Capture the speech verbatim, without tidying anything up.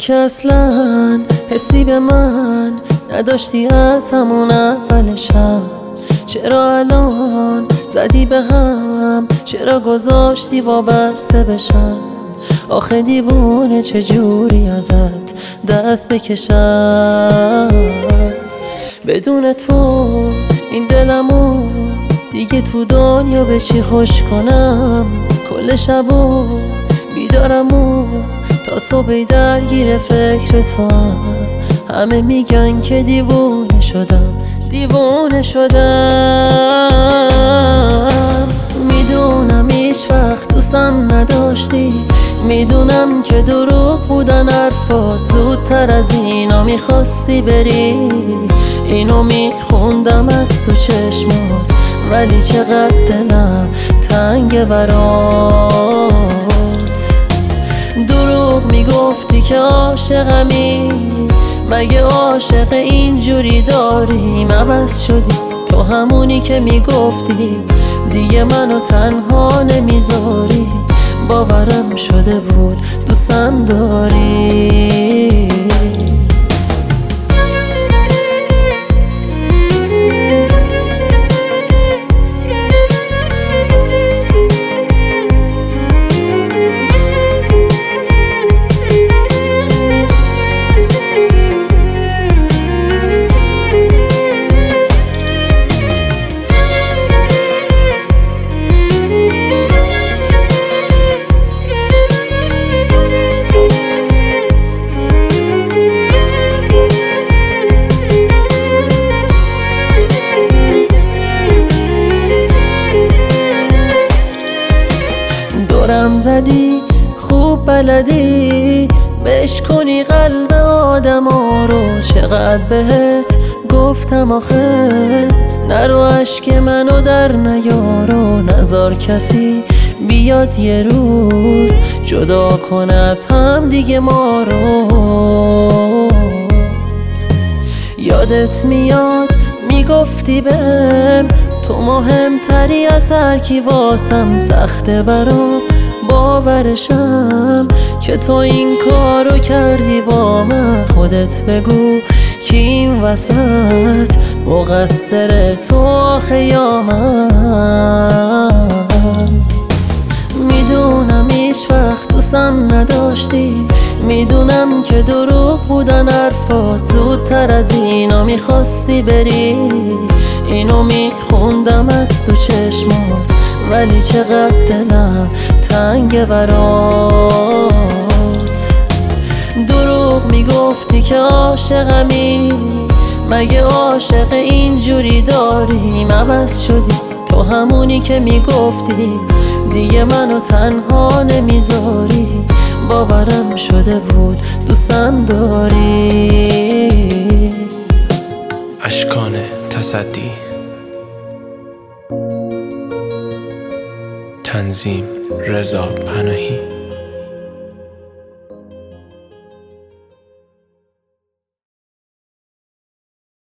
که اصلا حسی به من نداشتی از همون اول شب. چرا الان زدی به هم؟ چرا گذاشتی وابسته بشم؟ آخه دیوونه چجوری ازت دست بکشم؟ بدون تو این دلمو دیگه تو دنیا به چی خوش کنم؟ کل شبو بیدارم و تا صبح درگیر فکر تو هم. همه میگن که دیوونه شدم، دیوونه شدم. میدونم هیچ وقت دوستم نداشتی، میدونم که دروغ بودن حرفات، زودتر از اینا میخواستی بری. اینو میخوندم از تو چشمات، ولی چقدر دلم تنگ برات. دروغ میگفتی که عاشقمی، مگه عاشق اینجوری داریم؟ عوض شدی تو همونی که میگفتی دیگه منو تنها نمیذاری. باورم شده بود دوستم داری. دورم زدی خوب بلدی بشکنی قلب آدم ها رو. چقدر بهت گفتم آخه نرو اشک منو در نیارو. نذار کسی بیاد یه روز جدا کنه از هم دیگه ما رو. یادت میاد میگفتی بهم تو مهمتری از هر کی، واسم سخته برام باورشم که تو این کارو کردی با من. خودت بگو کی این وسط مقصر تو آخه یا من؟ میدونم هیچ وقت دوستم نداشتی، میدونم که دروغ بودن حرفات، زودتر از اینا میخواستی بری. اینو میخوندم از تو چشمات، ولی چقدر دلم تنگ برات. دروغ میگفتی که عاشقمی، مگه عاشق اینجوری داریم؟ عوض شدی تو همونی که میگفتی دیگه منو تنها نمیذاری. باورم شده بود دوستم داری. اشکان تصدی، تنظیم رضا پناهی.